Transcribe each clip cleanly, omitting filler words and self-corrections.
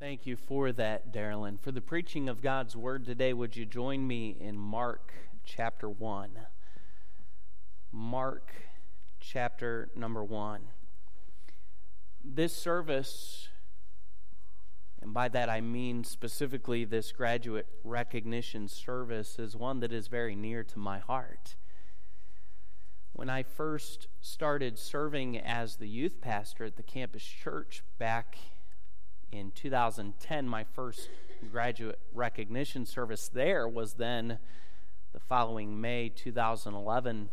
Thank you for that, Darylyn. For the preaching of God's Word today, would you join me in Mark chapter 1? Mark chapter number 1. This service, and by that I mean specifically this graduate recognition service, is one that is very near to my heart. When I first started serving as the youth pastor at the campus church back in 2010, my first graduate recognition service there was then the following May 2011.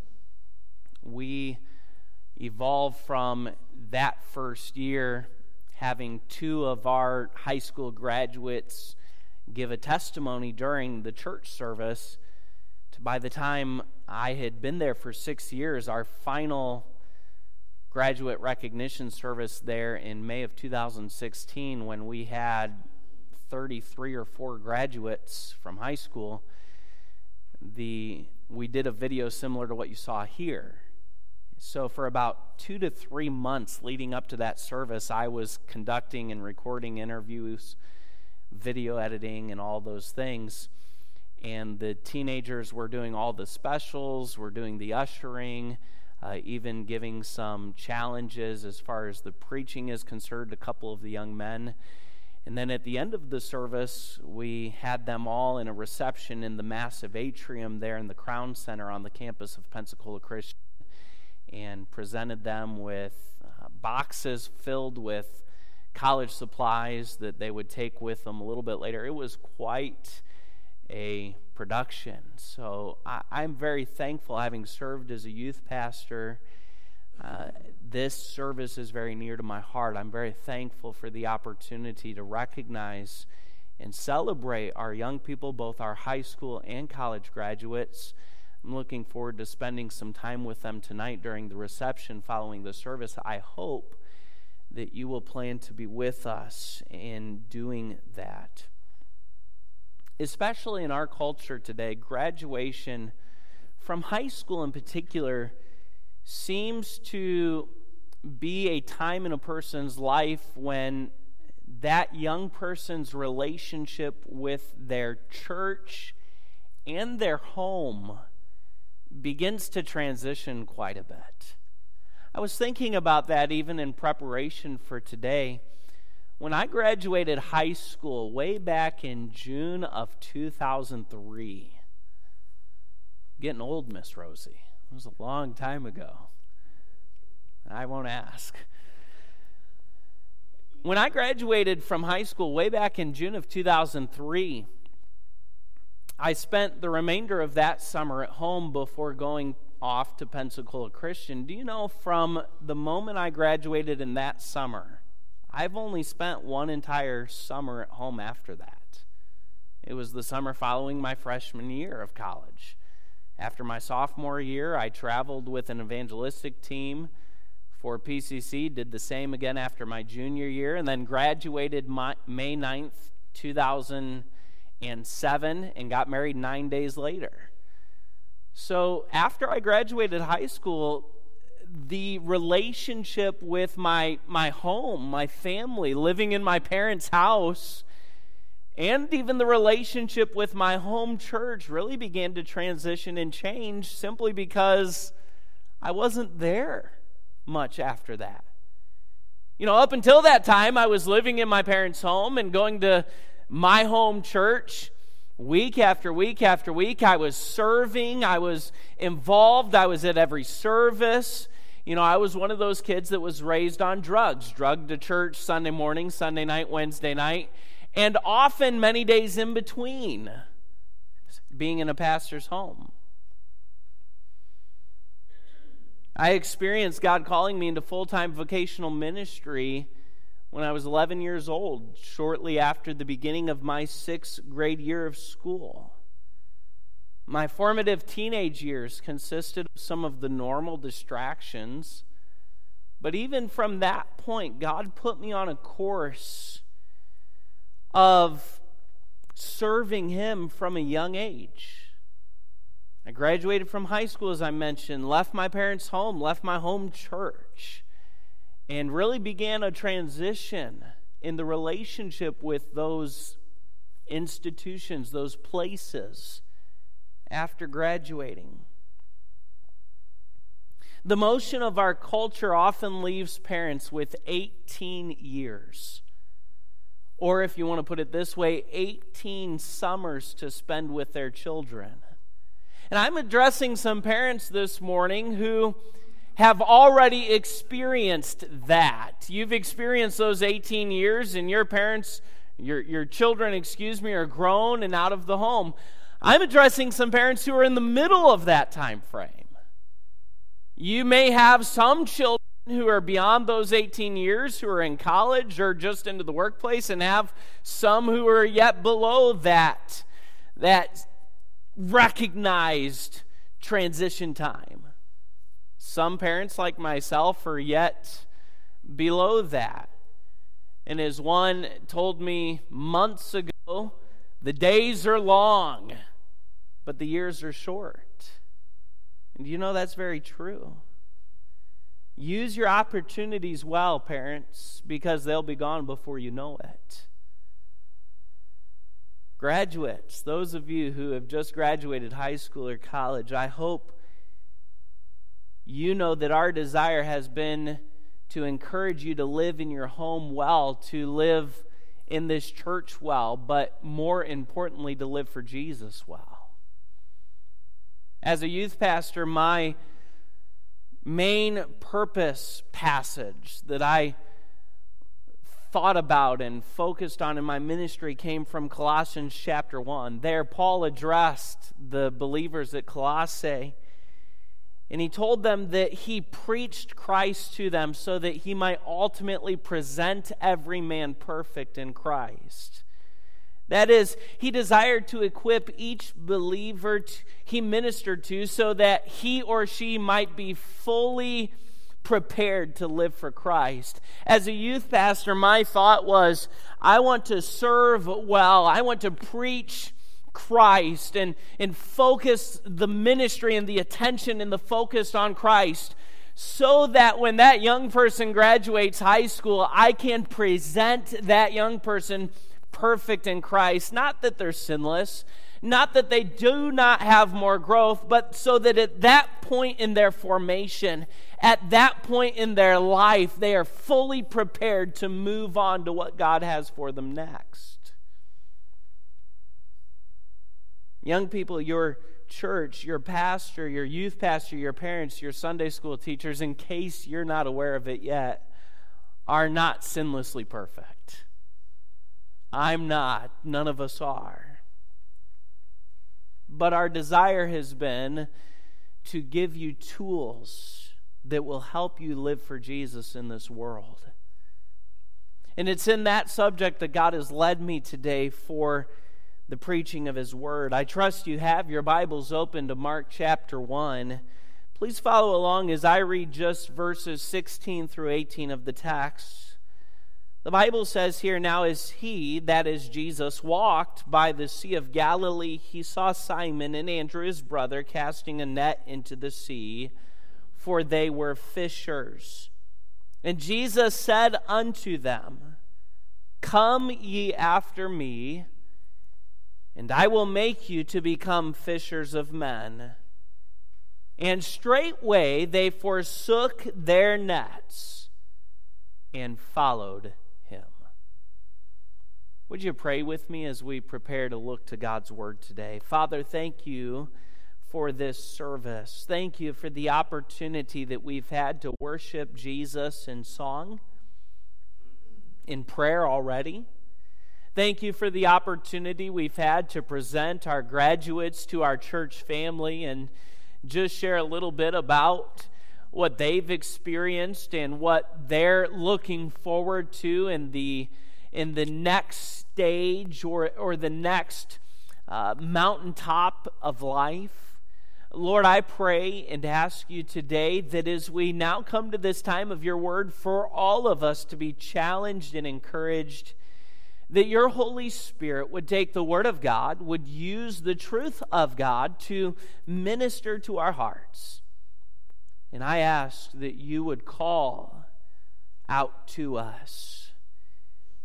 We evolved from that first year having two of our high school graduates give a testimony during the church service to, by the time I had been there for 6 years, our final graduate recognition service there in May of 2016, when we had 33 or 4 graduates from high school, we did a video similar to what you saw here. So for about 2 to 3 months leading up to that service, I was conducting and recording interviews, video editing, and all those things. And the teenagers were doing all the specials, were doing the ushering, even giving some challenges as far as the preaching is concerned, a couple of the young men. And then at the end of the service, we had them all in a reception in the massive atrium there in the Crown Center on the campus of Pensacola Christian, and presented them with boxes filled with college supplies that they would take with them a little bit later. It was quite a production. So I'm very thankful, having served as a youth pastor. This service is very near to my heart. I'm very thankful for the opportunity to recognize and celebrate our young people, both our high school and college graduates. I'm looking forward to spending some time with them tonight during the reception following the service. I hope that you will plan to be with us in doing that. Especially in our culture today, graduation from high school in particular seems to be a time in a person's life when that young person's relationship with their church and their home begins to transition quite a bit. I was thinking about that even in preparation for today. When I graduated high school way back in June of 2003, getting old, Miss Rosie. It was a long time ago. I won't ask. When I graduated from high school way back in June of 2003, I spent the remainder of that summer at home before going off to Pensacola Christian. Do you know, from the moment I graduated in that summer, I've only spent one entire summer at home after that. It was the summer following my freshman year of college. After my sophomore year, I traveled with an evangelistic team for PCC, did the same again after my junior year, and then graduated May 9th, 2007, and got married 9 days later. So after I graduated high school, the relationship with my home, my family, living in my parents' house, and even the relationship with my home church really began to transition and change simply because I wasn't there much after that. You know, up until that time, I was living in my parents' home and going to my home church week after week after week. I was serving, I was involved, I was at every service. You know, I was one of those kids that was raised on drugs, drugged to church Sunday morning, Sunday night, Wednesday night, and often many days in between being in a pastor's home. I experienced God calling me into full-time vocational ministry when I was 11 years old, shortly after the beginning of my 6th grade year of school. My formative teenage years consisted of some of the normal distractions, but even from that point, God put me on a course of serving Him from a young age. I graduated from high school, as I mentioned, left my parents' home, left my home church, and really began a transition in the relationship with those institutions, those places after graduating. The motion of our culture often leaves parents with 18 years. Or if you want to put it this way, 18 summers to spend with their children. And I'm addressing some parents this morning who have already experienced that. You've experienced those 18 years, and your parents, your children, are grown and out of the home. I'm addressing some parents who are in the middle of that time frame. You may have some children who are beyond those 18 years, who are in college or just into the workplace, and have some who are yet below that recognized transition time. Some parents, like myself, are yet below that. And as one told me months ago, the days are long, but the years are short. And you know that's very true. Use your opportunities well, parents, because they'll be gone before you know it. Graduates, those of you who have just graduated high school or college, I hope you know that our desire has been to encourage you to live in your home well, to live in this church well, but more importantly, to live for Jesus well. As a youth pastor, my main purpose passage that I thought about and focused on in my ministry came from Colossians chapter 1. There, Paul addressed the believers at Colossae, and he told them that he preached Christ to them so that he might ultimately present every man perfect in Christ. That is, he desired to equip each believer he ministered to so that he or she might be fully prepared to live for Christ. As a youth pastor, my thought was, I want to serve well. I want to preach Christ and focus the ministry and the attention and the focus on Christ so that when that young person graduates high school, I can present that young person perfect in Christ. Not that they're sinless, not that they do not have more growth, but so that at that point in their formation, at that point in their life, they are fully prepared to move on to what God has for them next. Young people, your church, your pastor, your youth pastor, your parents, your Sunday school teachers, in case you're not aware of it yet, are not sinlessly perfect. I'm not. None of us are. But our desire has been to give you tools that will help you live for Jesus in this world. And it's in that subject that God has led me today for the preaching of His Word. I trust you have your Bibles open to Mark chapter 1. Please follow along as I read just verses 16 through 18 of the text. The Bible says here, now as he, that is Jesus, walked by the Sea of Galilee, he saw Simon and Andrew his brother casting a net into the sea, for they were fishers. And Jesus said unto them, Come ye after me, and I will make you to become fishers of men. And straightway they forsook their nets and followed Him. Would you pray with me as we prepare to look to God's Word today? Father, thank you for this service. Thank you for the opportunity that we've had to worship Jesus in song, in prayer already. Thank you for the opportunity we've had to present our graduates to our church family and just share a little bit about what they've experienced and what they're looking forward to in the next stage or the next mountaintop of life. Lord, I pray and ask you today that as we now come to this time of your word, for all of us to be challenged and encouraged, that your Holy Spirit would take the Word of God, would use the truth of God to minister to our hearts. And I ask that you would call out to us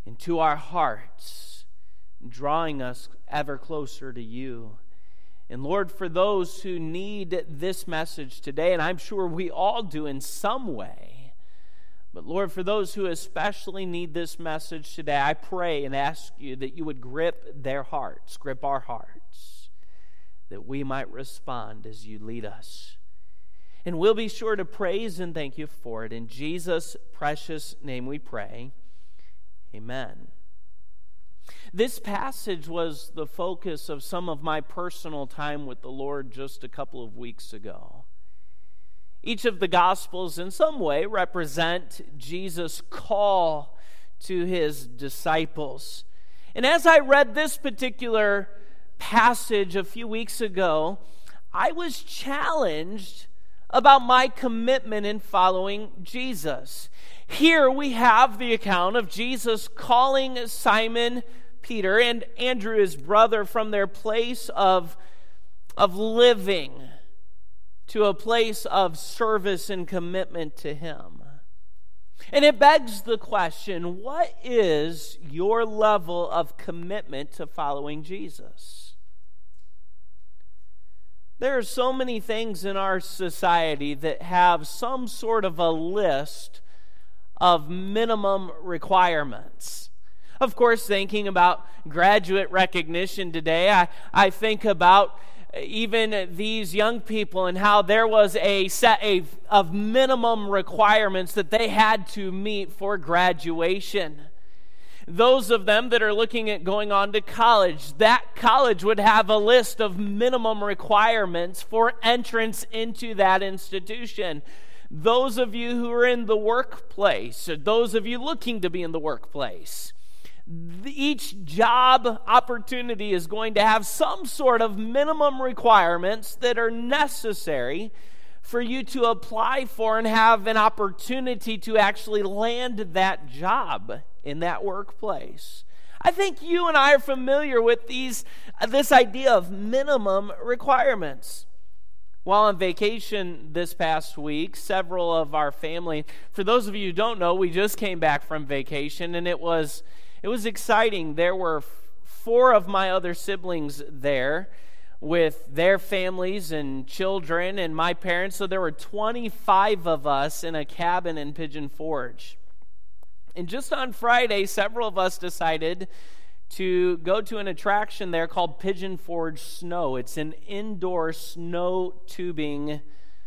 into our hearts, drawing us ever closer to you. And Lord, for those who need this message today, and I'm sure we all do in some way, but Lord, for those who especially need this message today, I pray and ask you that you would grip their hearts, grip our hearts, that we might respond as you lead us. And we'll be sure to praise and thank you for it. In Jesus' precious name we pray. Amen. This passage was the focus of some of my personal time with the Lord just a couple of weeks ago. Each of the Gospels in some way represent Jesus' call to his disciples. And as I read this particular passage a few weeks ago, I was challenged about my commitment in following Jesus. Here we have the account of Jesus calling Simon Peter and Andrew, his brother, from their place of living to a place of service and commitment to him. And it begs the question, what is your level of commitment to following Jesus? There are so many things in our society that have some sort of a list of minimum requirements. Of course, thinking about graduate recognition today, I think about even these young people and how there was a set of minimum requirements that they had to meet for graduation. Those of them that are looking at going on to college, that college would have a list of minimum requirements for entrance into that institution. Those of you who are in the workplace, or those of you looking to be in the workplace, each job opportunity is going to have some sort of minimum requirements that are necessary for you to apply for and have an opportunity to actually land that job in that workplace. I think you and I are familiar with this idea of minimum requirements. While on vacation this past week, several of our family, for those of you who don't know, we just came back from vacation, and it was exciting. There were 4 of my other siblings there with their families and children and my parents, so there were 25 of us in a cabin in Pigeon Forge. And just on Friday, several of us decided to go to an attraction there called Pigeon Forge Snow. It's an indoor snow tubing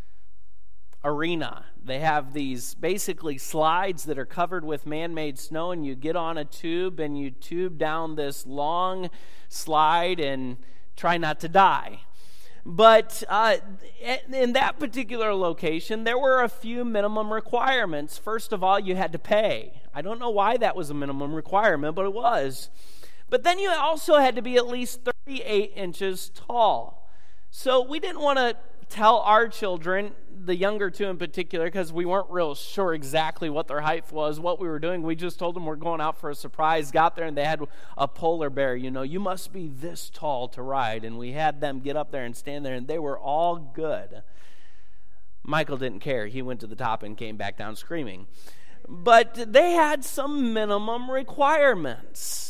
arena. They have these basically slides that are covered with man-made snow, and you get on a tube and you tube down this long slide and try not to die. But in that particular location, there were a few minimum requirements. First of all, you had to pay. I don't know why that was a minimum requirement, but it was. But then you also had to be at least 38 inches tall. So we didn't want to tell our children, the younger 2 in particular, because we weren't real sure exactly what their height was, what we were doing. We just told them we're going out for a surprise. Got there and they had a polar bear. You must be this tall to ride. And we had them get up there and stand there, and they were all good. Michael didn't care. He went to the top and came back down screaming. But they had some minimum requirements.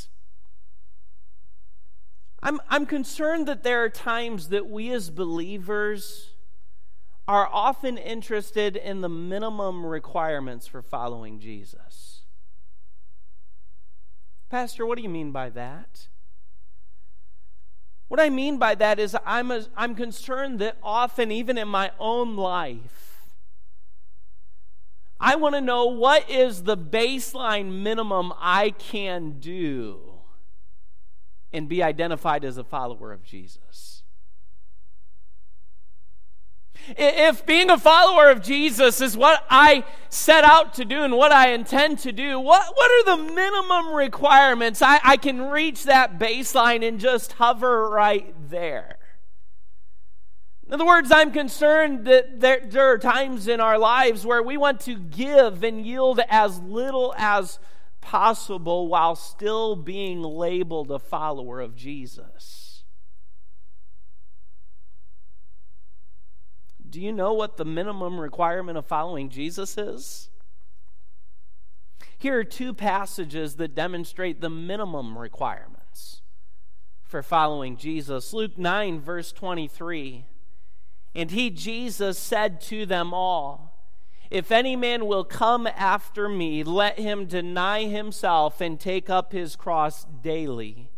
I'm concerned that there are times that we as believers are often interested in the minimum requirements for following Jesus. Pastor, what do you mean by that? What I mean by that is I'm concerned that often, even in my own life, I want to know what is the baseline minimum I can do and be identified as a follower of Jesus. If being a follower of Jesus is what I set out to do and what I intend to do, what are the minimum requirements? I can reach that baseline and just hover right there. In other words, I'm concerned that there are times in our lives where we want to give and yield as little as possible while still being labeled a follower of Jesus. Do you know what the minimum requirement of following Jesus is? Here are two passages that demonstrate the minimum requirements for following Jesus. Luke 9, verse 23. And he, Jesus, said to them all, if any man will come after me, let him deny himself and take up his cross daily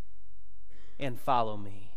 and follow me.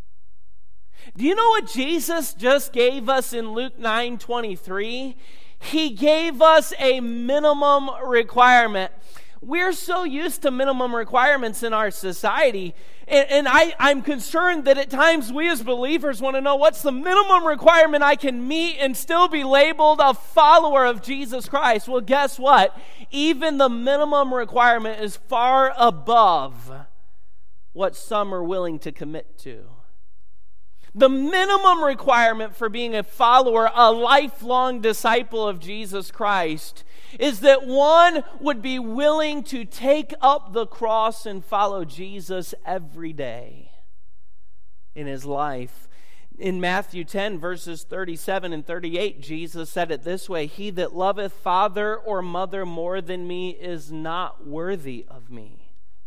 Do you know what Jesus just gave us in Luke 9:23? He gave us a minimum requirement. We're so used to minimum requirements in our society, and I'm concerned that at times we as believers want to know what's the minimum requirement I can meet and still be labeled a follower of Jesus Christ. Well, guess what? Even the minimum requirement is far above what some are willing to commit to. The minimum requirement for being a follower, a lifelong disciple of Jesus Christ, is that one would be willing to take up the cross and follow Jesus every day in his life. In Matthew 10, verses 37 and 38, Jesus said it this way, he that loveth father or mother more than me is not worthy of me.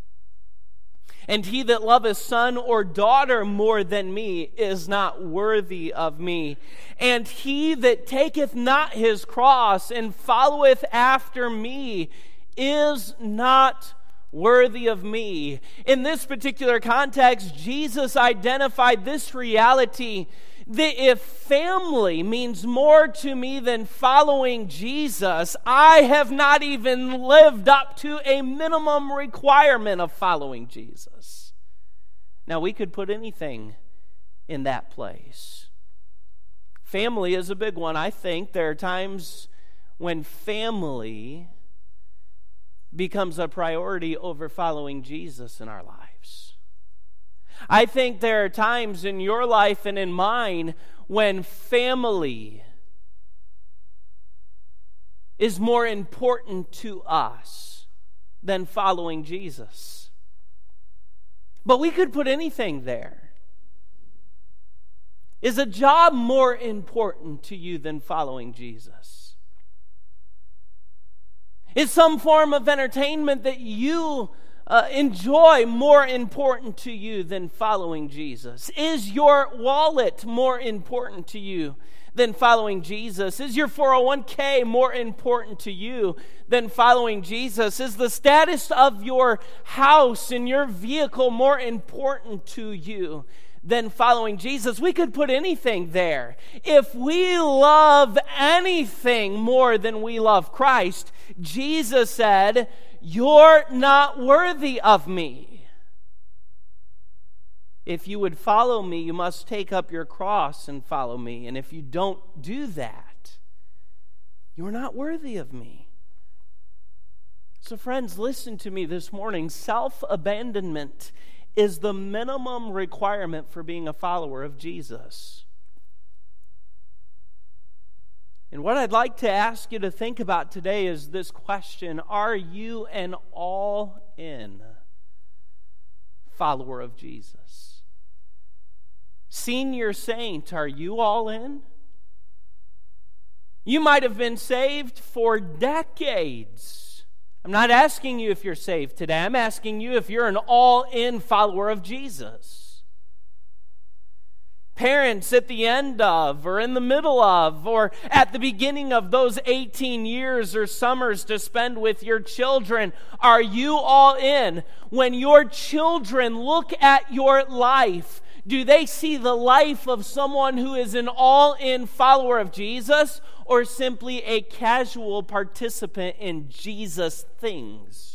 And he that loveth son or daughter more than me is not worthy of me. And he that taketh not his cross and followeth after me is not worthy of me. In this particular context, Jesus identified this reality that if family means more to me than following Jesus, I have not even lived up to a minimum requirement of following Jesus. Now, we could put anything in that place. Family is a big one. I think there are times when family becomes a priority over following Jesus in our lives. I think there are times in your life and in mine when family is more important to us than following Jesus. But we could put anything there. Is a job more important to you than following Jesus? Is some form of entertainment that you enjoy more important to you than following Jesus? Is your wallet more important to you than following Jesus? Is your 401k more important to you than following Jesus? Is the status of your house and your vehicle more important to you than following Jesus? We could put anything there. If we love anything more than we love Christ, Jesus said, you're not worthy of me. If you would follow me, you must take up your cross and follow me. And if you don't do that, you're not worthy of me. So friends, listen to me this morning. Self-abandonment is the minimum requirement for being a follower of Jesus. And what I'd like to ask you to think about today is this question: are you an all-in follower of Jesus? Senior saint, are you all in? You might have been saved for decades. I'm not asking you if you're saved today. I'm asking you if you're an all-in follower of Jesus. Parents, at the end of, or in the middle of, or at the beginning of those 18 years or summers to spend with your children, are you all in? When your children look at your life, do they see the life of someone who is an all-in follower of Jesus, or simply a casual participant in Jesus things?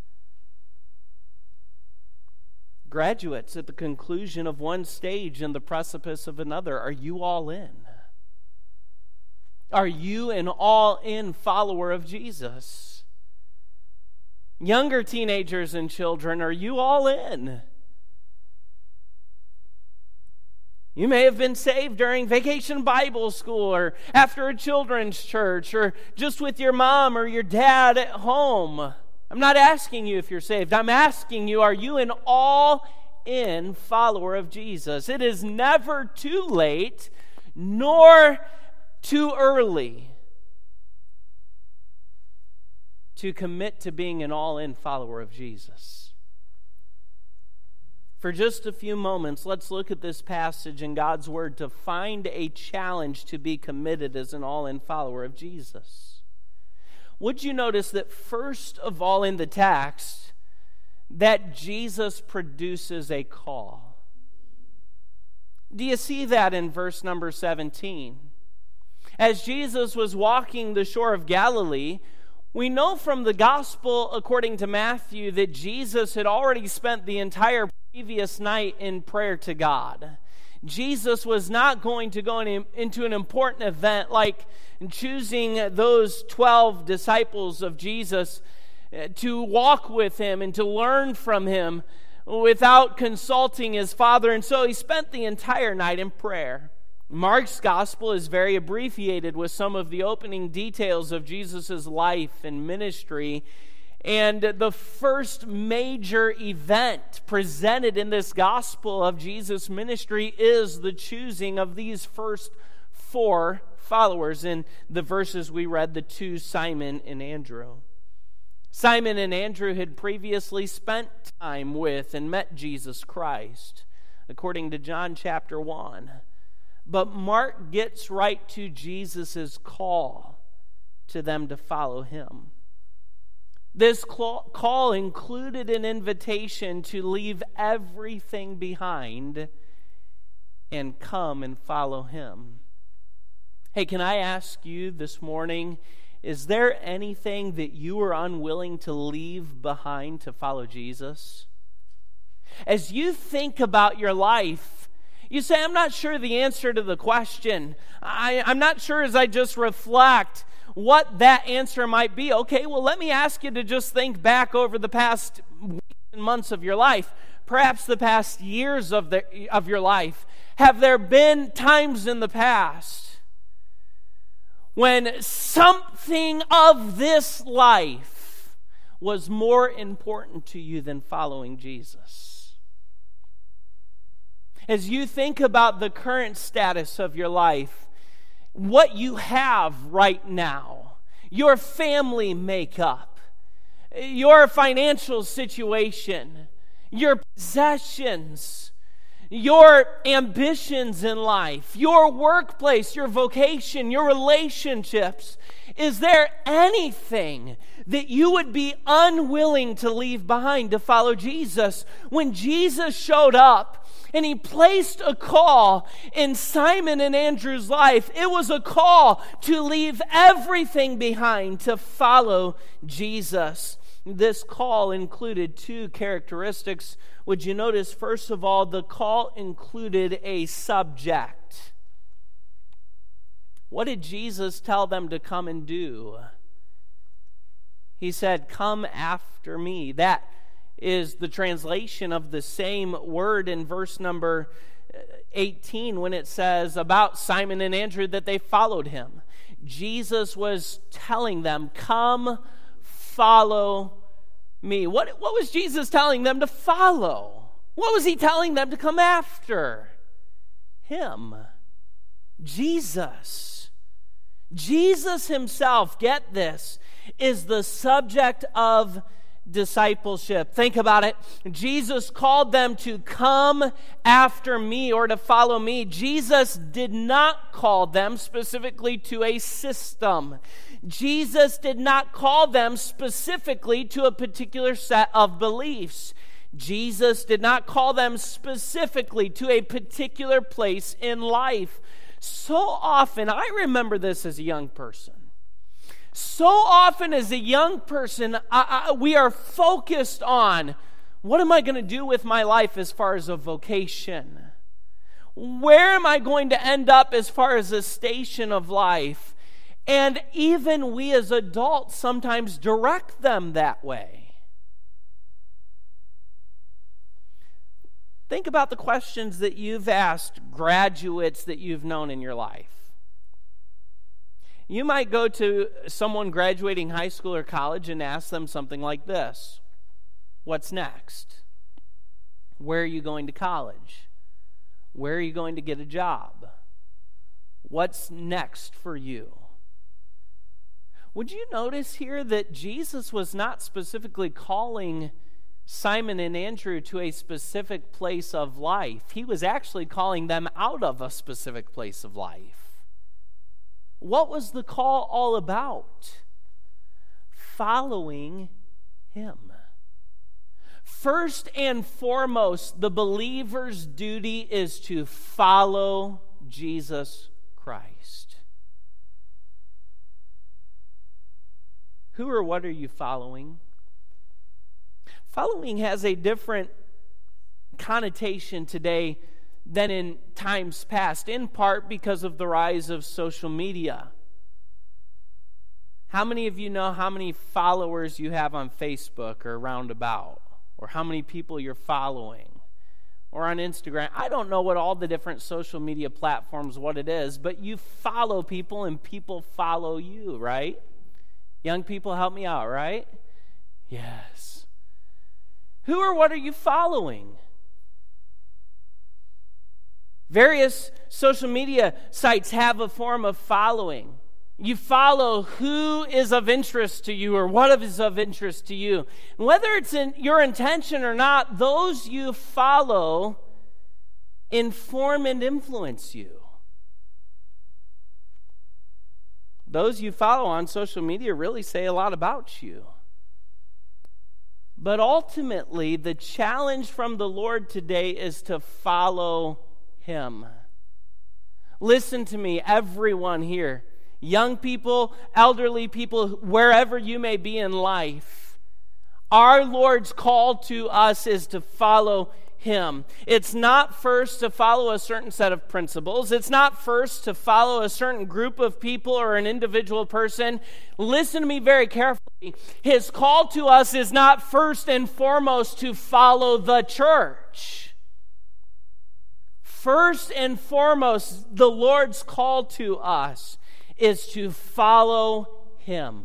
Graduates, at the conclusion of one stage and the precipice of another, are you all in? Are you an all-in follower of Jesus? Younger teenagers and children, are you all in? You may have been saved during Vacation Bible School or after a children's church or just with your mom or your dad at home. I'm not asking you if you're saved. I'm asking you, are you an all-in follower of Jesus? It is never too late nor too early to commit to being an all-in follower of Jesus? For just a few moments, let's look at this passage in God's Word to find a challenge to be committed as an all-in follower of Jesus. Would you notice that first of all in the text, that Jesus produces a call? Do you see that in verse number 17? As Jesus was walking the shore of Galilee, we know from the gospel according to Matthew that Jesus had already spent the entire previous night in prayer to God. Jesus was not going to go into an important event like choosing those 12 disciples of Jesus to walk with him and to learn from him without consulting his Father. And so he spent the entire night in prayer. Mark's gospel is very abbreviated with some of the opening details of Jesus' life and ministry. And the first major event presented in this gospel of Jesus' ministry is the choosing of these first 4 followers in the verses we read, the 2, Simon and Andrew. Simon and Andrew had previously spent time with and met Jesus Christ, according to John chapter 1. But Mark gets right to Jesus' call to them to follow him. This call included an invitation to leave everything behind and come and follow him. Hey, can I ask you this morning, is there anything that you are unwilling to leave behind to follow Jesus? As you think about your life, you say, I'm not sure the answer to the question. I'm not sure as I just reflect what that answer might be. Okay, well, let me ask you to just think back over the past weeks and months of your life, perhaps the past years of your life. Have there been times in the past when something of this life was more important to you than following Jesus? As you think about the current status of your life, what you have right now, your family makeup, your financial situation, your possessions, your ambitions in life, your workplace, your vocation, your relationships. Is there anything that you would be unwilling to leave behind to follow Jesus? When Jesus showed up and he placed a call in Simon and Andrew's life, it was a call to leave everything behind to follow Jesus. This call included 2 characteristics. Would you notice, first of all, the call included a subject. What did Jesus tell them to come and do? He said, "Come after me." That is the translation of the same word in verse number 18 when it says about Simon and Andrew that they followed him. Jesus was telling them, "Come, follow me." What was Jesus telling them to follow? What was he telling them to come after? Him. Jesus. Jesus himself, get this, is the subject of discipleship. Think about it. Jesus called them to come after me or to follow me. Jesus did not call them specifically to a system. Jesus did not call them specifically to a particular set of beliefs. Jesus did not call them specifically to a particular place in life. So often, I remember this as a young person. So often as a young person, we are focused on, what am I going to do with my life as far as a vocation? Where am I going to end up as far as a station of life? And even we as adults sometimes direct them that way. Think about the questions that you've asked graduates that you've known in your life. You might go to someone graduating high school or college and ask them something like this: what's next? Where are you going to college? Where are you going to get a job? What's next for you? Would you notice here that Jesus was not specifically calling Simon and Andrew to a specific place of life? He was actually calling them out of a specific place of life. What was the call all about? Following him. First and foremost, the believer's duty is to follow Jesus Christ. Who or what are you following? Following has a different connotation today than in times past, in part because of the rise of social media. How many of you know how many followers you have on Facebook or roundabout? Or how many people you're following? Or on Instagram? I don't know what all the different social media platforms, what it is, but you follow people and people follow you, right? Young people, help me out, right? Yes. Who or what are you following? Various social media sites have a form of following. You follow who is of interest to you or what is of interest to you. And whether it's in your intention or not, those you follow inform and influence you. Those you follow on social media really say a lot about you. But ultimately, the challenge from the Lord today is to follow him. Listen to me, everyone here. Young people, elderly people, wherever you may be in life, our Lord's call to us is to follow him. It's not first to follow a certain set of principles. It's not first to follow a certain group of people or an individual person. Listen to me very carefully. His call to us is not first and foremost to follow the church. First and foremost, the Lord's call to us is to follow him,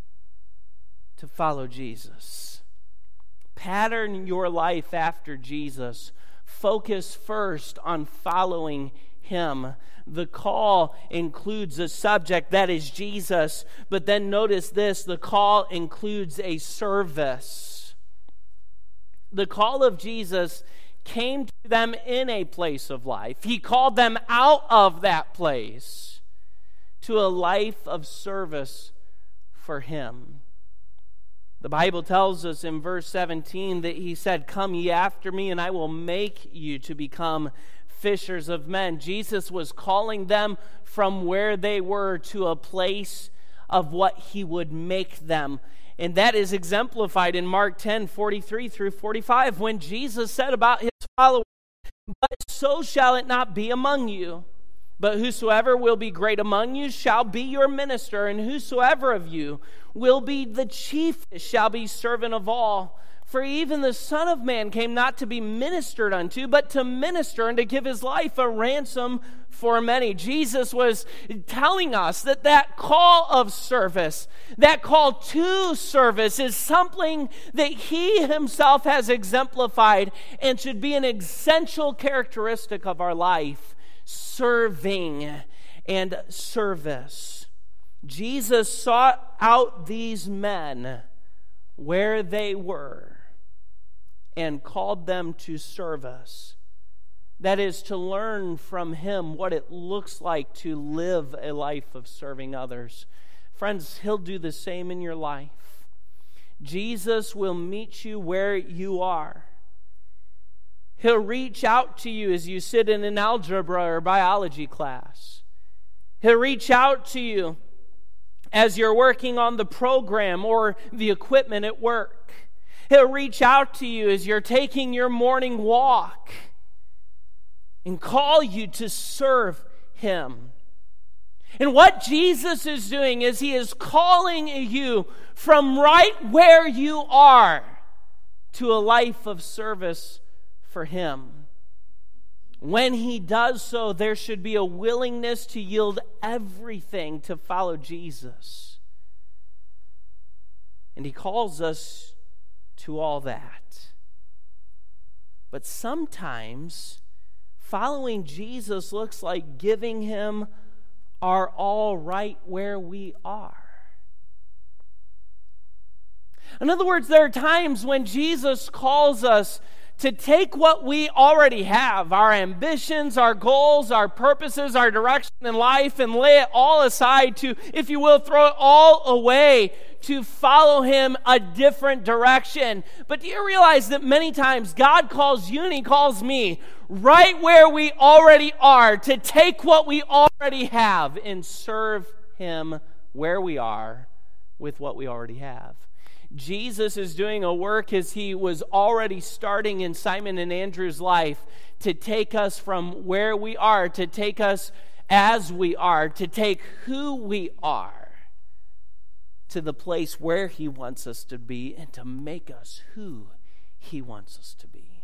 to follow Jesus. Pattern your life after Jesus. Focus first on following him. The call includes a subject, that is Jesus, but then notice this, the call includes a service. The call of Jesus came to them in a place of life. He called them out of that place to a life of service for him. The Bible tells us in verse 17 that he said, "Come ye after me, and I will make you to become fishers of men." Jesus was calling them from where they were to a place of what he would make them. And that is exemplified in Mark 10:43 through 45, when Jesus said about his followers, "But so shall it not be among you. But whosoever will be great among you shall be your minister, and whosoever of you will be the chiefest shall be servant of all. For even the Son of Man came not to be ministered unto, but to minister and to give his life a ransom for many." Jesus was telling us that that call of service, that call to service, is something that he himself has exemplified and should be an essential characteristic of our life. Serving and service. Jesus sought out these men where they were and called them to service. That is, to learn from him what it looks like to live a life of serving others. Friends, he'll do the same in your life. Jesus will meet you where you are. He'll reach out to you as you sit in an algebra or biology class. He'll reach out to you as you're working on the program or the equipment at work. He'll reach out to you as you're taking your morning walk and call you to serve him. And what Jesus is doing is he is calling you from right where you are to a life of service for him. When he does so, there should be a willingness to yield everything to follow Jesus. And he calls us to all that. But sometimes following Jesus looks like giving him our all right where we are. In other words, there are times when Jesus calls us to take what we already have, our ambitions, our goals, our purposes, our direction in life, and lay it all aside to, if you will, throw it all away to follow Him a different direction. But do you realize that many times God calls you and He calls me right where we already are to take what we already have and serve Him where we are with what we already have? Jesus is doing a work as He was already starting in Simon and Andrew's life to take us from where we are, to take us as we are, to take who we are to the place where He wants us to be and to make us who He wants us to be.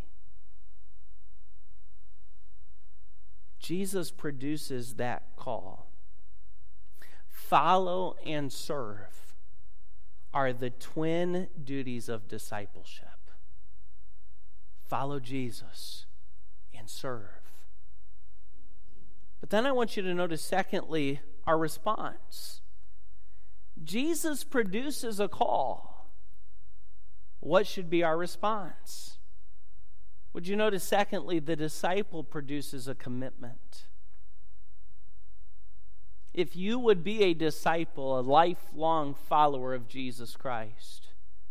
Jesus produces that call. Follow and serve are the twin duties of discipleship. Follow Jesus and serve. But then I want you to notice, secondly, our response. Jesus produces a call. What should be our response? Would you notice, secondly, the disciple produces a commitment. If you would be a disciple, a lifelong follower of Jesus Christ,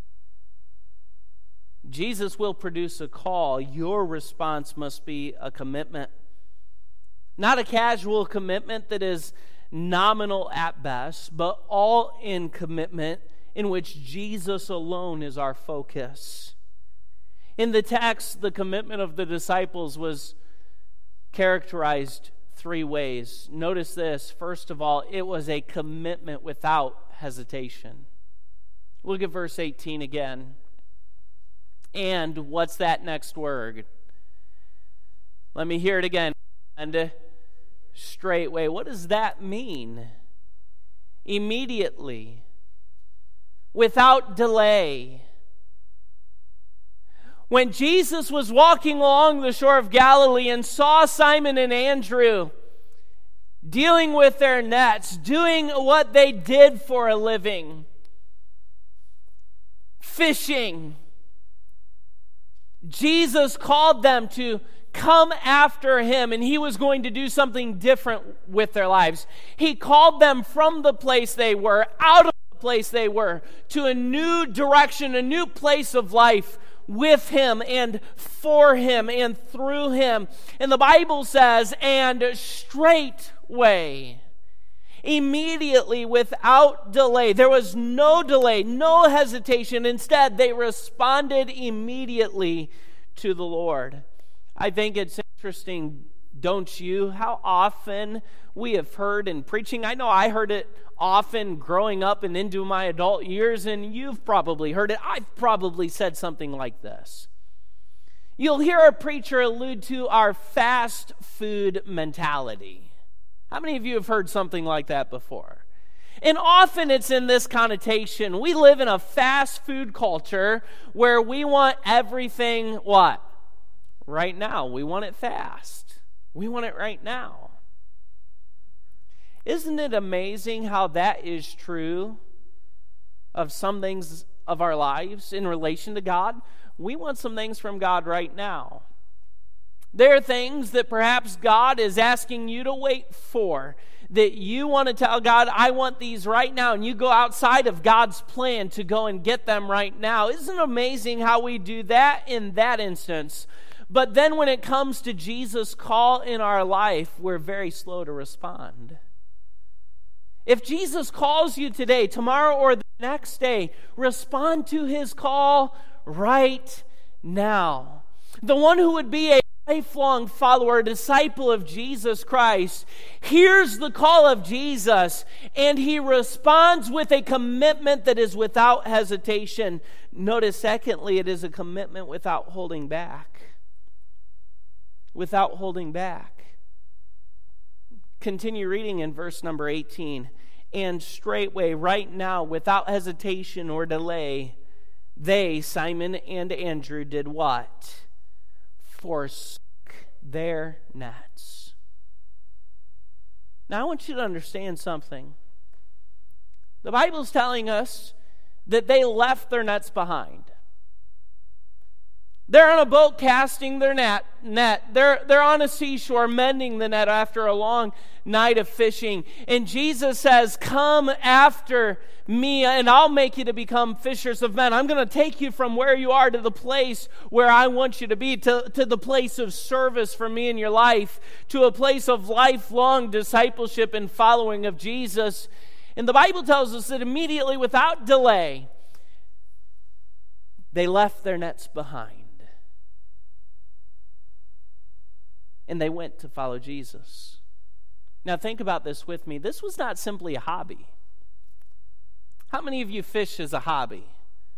Jesus will produce a call. Your response must be a commitment. Not a casual commitment that is nominal at best, but all-in commitment in which Jesus alone is our focus. In the text, the commitment of the disciples was characterized three ways. Notice this. First of all, it was a commitment without hesitation. Look at verse 18 again. And what's that next word? Let me hear it again. And straightway. What does that mean? Immediately. Without delay. When Jesus was walking along the shore of Galilee and saw Simon and Andrew dealing with their nets, doing what they did for a living, fishing, Jesus called them to come after Him, and He was going to do something different with their lives. He called them from the place they were, out of the place they were, to a new direction, a new place of life, with Him and for Him and through Him. And the Bible says, and straightway, immediately, without delay. There was no delay, no hesitation. Instead, they responded immediately to the Lord. I think it's interesting, don't you, how often we have heard in preaching. I know I heard it often growing up and into my adult years, and you've probably heard it. I've probably said something like this. You'll hear a preacher allude to our fast food mentality. How many of you have heard something like that before? And often it's in this connotation. We live in a fast food culture where we want everything, what? Right now. We want it fast. We want it right now. Isn't it amazing how that is true of some things of our lives in relation to God? We want some things from God right now. There are things that perhaps God is asking you to wait for, that you want to tell God, I want these right now, and you go outside of God's plan to go and get them right now. Isn't it amazing how we do that in that instance? But then when it comes to Jesus' call in our life, we're very slow to respond. If Jesus calls you today, tomorrow, or the next day, respond to His call right now. The one who would be a lifelong follower, a disciple of Jesus Christ, hears the call of Jesus, and he responds with a commitment that is without hesitation. Notice, secondly, it is a commitment without holding back. Without holding back. Continue reading in verse number 18. And straightway, right now, without hesitation or delay, they, Simon and Andrew, did what? Forsook their nets. Now I want you to understand something. The Bible's telling us that they left their nets behind. They're on a boat casting their net. They're on a seashore mending the net after a long night of fishing. And Jesus says, come after me and I'll make you to become fishers of men. I'm going to take you from where you are to the place where I want you to be, to the place of service for me in your life, to a place of lifelong discipleship and following of Jesus. And the Bible tells us that immediately, without delay, they left their nets behind. And they went to follow Jesus. Now think about this with me. This was not simply a hobby. How many of you fish as a hobby?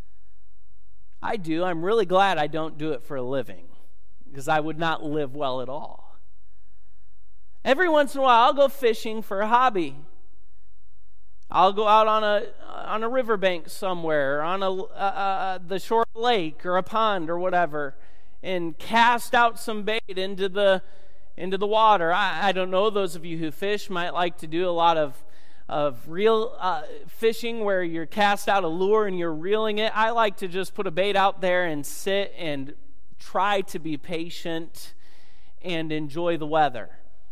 I do. I'm really glad I don't do it for a living, because I would not live well at all. Every once in a while, I'll go fishing for a hobby. I'll go out on a riverbank somewhere, or on the shore of a lake or a pond or whatever, and cast out some bait into the water. I don't know, those of you who fish might like to do a lot of reel fishing where you're cast out a lure and you're reeling it. I like to just put a bait out there and sit and try to be patient and enjoy the weather.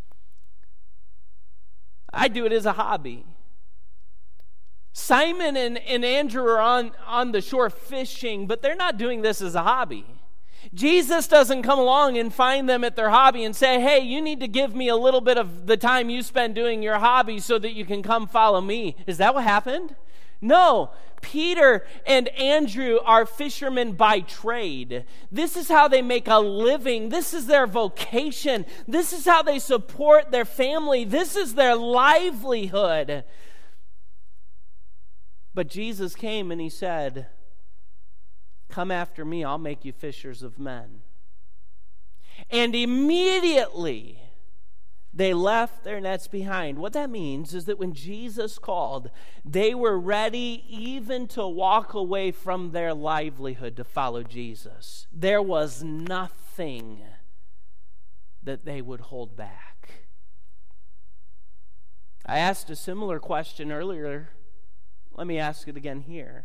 I do it as a hobby. Simon and Andrew are on the shore fishing, but they're not doing this as a hobby. Jesus doesn't come along and find them at their hobby and say, hey, you need to give me a little bit of the time you spend doing your hobby so that you can come follow me. Is that what happened? No. Peter and Andrew are fishermen by trade. This is how they make a living. This is their vocation. This is how they support their family. This is their livelihood. But Jesus came and he said, come after me, I'll make you fishers of men. And immediately they left their nets behind. What that means is that when Jesus called, they were ready even to walk away from their livelihood to follow Jesus. There was nothing that they would hold back. I asked a similar question earlier. Let me ask it again here.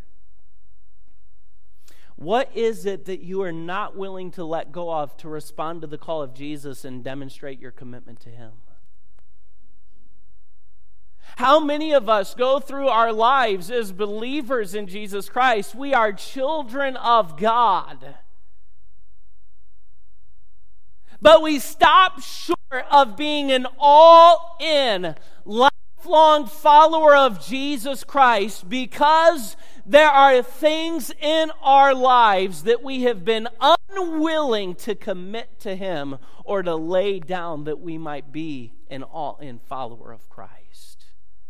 What is it that you are not willing to let go of to respond to the call of Jesus and demonstrate your commitment to Him? How many of us go through our lives as believers in Jesus Christ? We are children of God. But we stop short of being an all-in, lifelong follower of Jesus Christ because there are things in our lives that we have been unwilling to commit to Him or to lay down that we might be an all-in follower of Christ.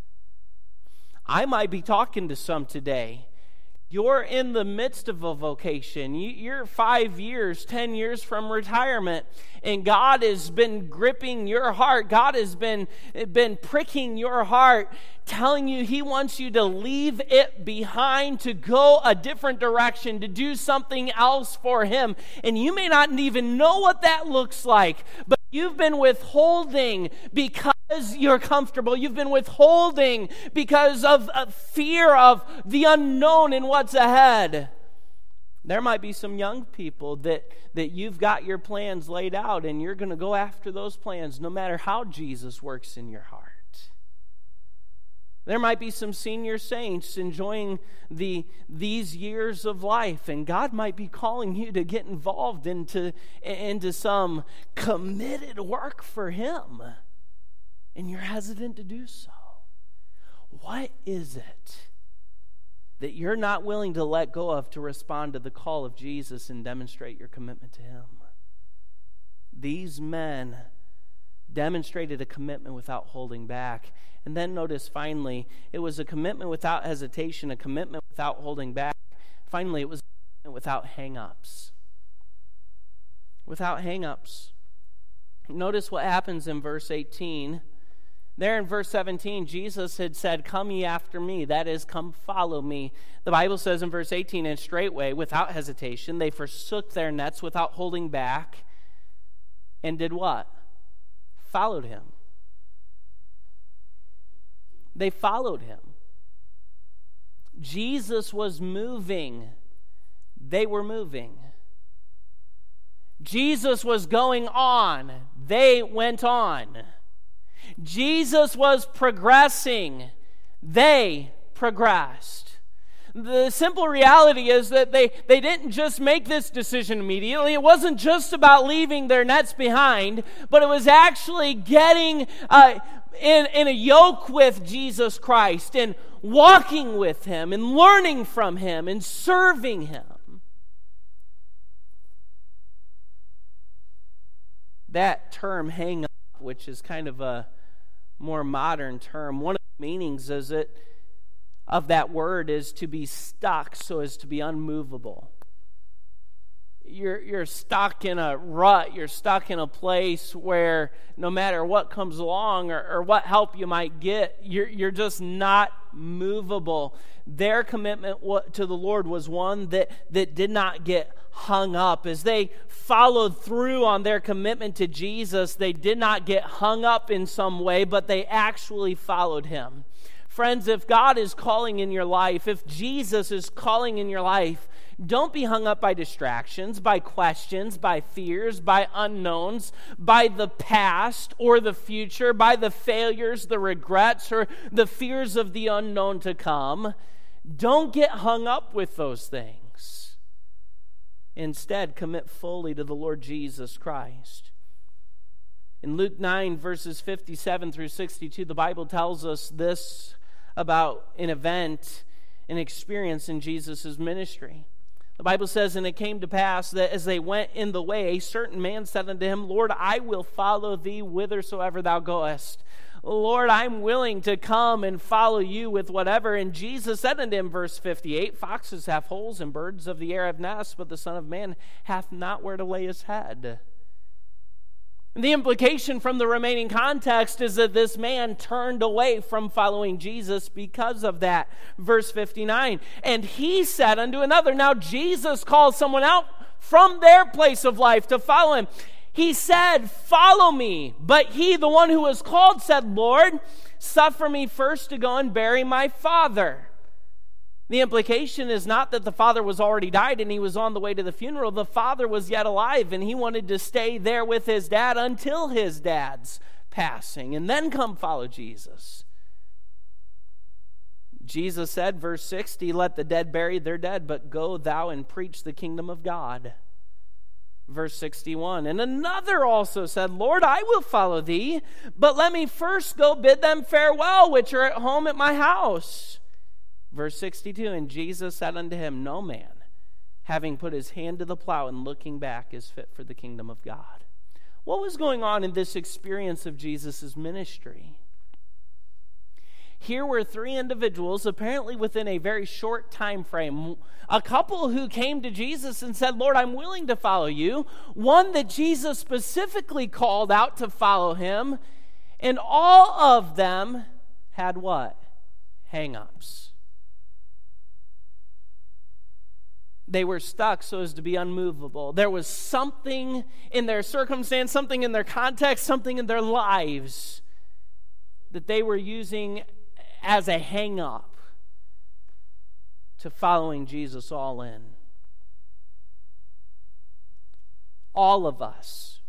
I might be talking to some today. You're in the midst of a vocation. You're 5 years, 10 years from retirement, and God has been gripping your heart. God has been pricking your heart, telling you He wants you to leave it behind, to go a different direction, to do something else for Him. And you may not even know what that looks like, but you've been withholding because you're comfortable. You've been withholding because of fear of the unknown and what's ahead. There might be some young people that you've got your plans laid out and you're going to go after those plans no matter how Jesus works in your heart. There might be some senior saints enjoying these years of life, and God might be calling you to get involved into some committed work for Him, and you're hesitant to do so. What is it that you're not willing to let go of to respond to the call of Jesus and demonstrate your commitment to Him? These men demonstrated a commitment without holding back. And then notice finally, it was a commitment without hesitation, a commitment without holding back. Finally, it was a commitment without hang-ups. Without hang-ups. Notice what happens in verse 18. There in verse 17, Jesus had said, come ye after me, that is, come follow me. The Bible says in verse 18, and straightway, without hesitation, they forsook their nets without holding back, and did what? Followed Him. They followed Him. Jesus was moving. They were moving. Jesus was going on. They went on. Jesus was progressing. They progressed. The simple reality is that they didn't just make this decision immediately. It wasn't just about leaving their nets behind, but it was actually getting in a yoke with Jesus Christ and walking with Him and learning from Him and serving Him. That term, hang up, which is kind of a more modern term, one of the meanings of that word is to be stuck so as to be unmovable. You're stuck in a rut. You're stuck in a place where no matter what comes along or what help you might get, you're just not movable. Their commitment to the Lord was one that did not get hung up. As they followed through on their commitment to Jesus, they did not get hung up in some way, but they actually followed Him. Friends, if God is calling in your life, if Jesus is calling in your life, don't be hung up by distractions, by questions, by fears, by unknowns, by the past or the future, by the failures, the regrets, or the fears of the unknown to come. Don't get hung up with those things. Instead, commit fully to the Lord Jesus Christ. In Luke 9, verses 57 through 62, the Bible tells us this about an event, an experience in Jesus' ministry. The Bible says, "And it came to pass that as they went in the way, a certain man said unto him, Lord, I will follow thee whithersoever thou goest. Lord, I'm willing to come and follow you with whatever." And Jesus said unto him, verse 58, "Foxes have holes, and birds of the air have nests, but the Son of Man hath not where to lay his head." And the implication from the remaining context is that this man turned away from following Jesus because of that. Verse 59, "And he said unto another," now Jesus calls someone out from their place of life to follow him. He said, "Follow me." But he, the one who was called, said, "Lord, suffer me first to go and bury my father." The implication is not that the father was already died and he was on the way to the funeral. The father was yet alive and he wanted to stay there with his dad until his dad's passing and then come follow Jesus. Jesus said, verse 60, "Let the dead bury their dead, but go thou and preach the kingdom of God." Verse 61, "And another also said, Lord, I will follow thee, but let me first go bid them farewell, which are at home at my house." Verse 62, "And Jesus said unto him, No man, having put his hand to the plow and looking back, is fit for the kingdom of God." What was going on in this experience of Jesus' ministry? Here were three individuals, apparently within a very short time frame. A couple who came to Jesus and said, "Lord, I'm willing to follow you." One that Jesus specifically called out to follow him. And all of them had what? Hang-ups. They were stuck so as to be unmovable. There was something in their circumstance, something in their context, something in their lives that they were using as a hang-up to following Jesus all in. All of us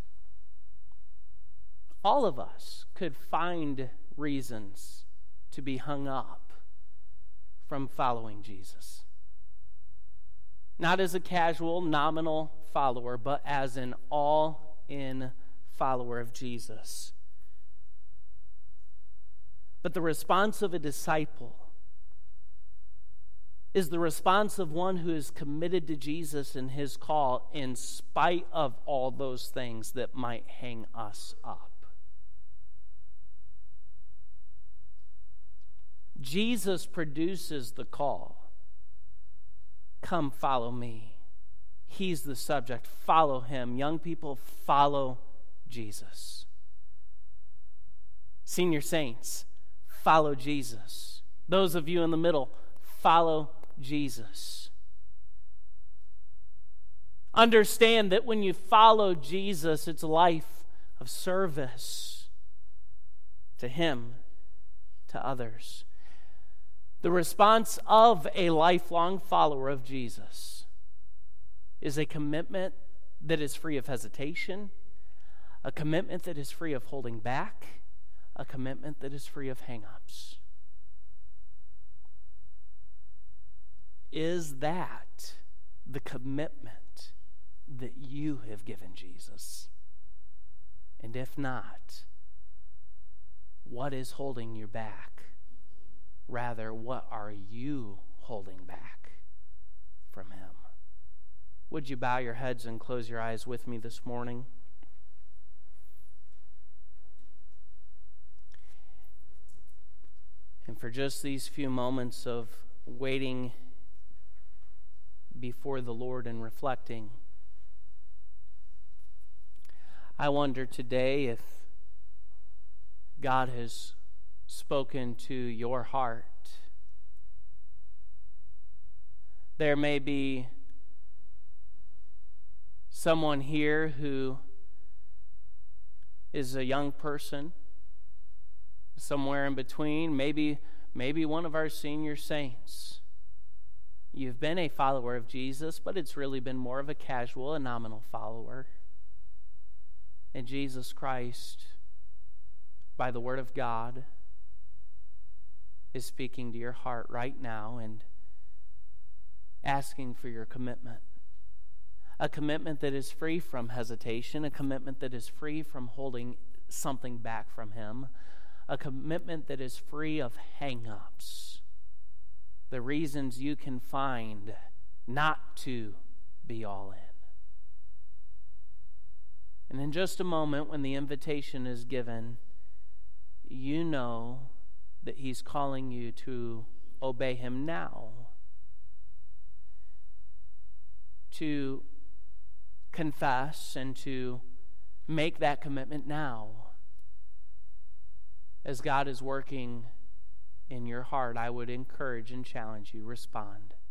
could find reasons to be hung up from following Jesus. Not as a casual, nominal follower, but as an all-in follower of Jesus. But the response of a disciple is the response of one who is committed to Jesus and his call in spite of all those things that might hang us up. Jesus produces the call. Come follow me. He's the subject. Follow him. Young people, follow Jesus. Senior saints, follow Jesus. Those of you in the middle, follow Jesus. Understand that when you follow Jesus, it's a life of service to him, to others. The response of a lifelong follower of Jesus is a commitment that is free of hesitation, a commitment that is free of holding back, a commitment that is free of hang-ups. Is that the commitment that you have given Jesus? And if not, what is holding you back? Rather, what are you holding back from Him? Would you bow your heads and close your eyes with me this morning? And for just these few moments of waiting before the Lord and reflecting, I wonder today if God has spoken to your heart. There may be someone here who is a young person, somewhere in between, maybe one of our senior saints. You've been a follower of Jesus, but it's really been more of a casual and nominal follower. And Jesus Christ, by the Word of God, is speaking to your heart right now and asking for your commitment. A commitment that is free from hesitation, a commitment that is free from holding something back from Him, a commitment that is free of hang-ups, the reasons you can find not to be all in. And in just a moment, when the invitation is given, you know that He's calling you to obey Him now, to confess and to make that commitment now. As God is working in your heart, I would encourage and challenge you, respond.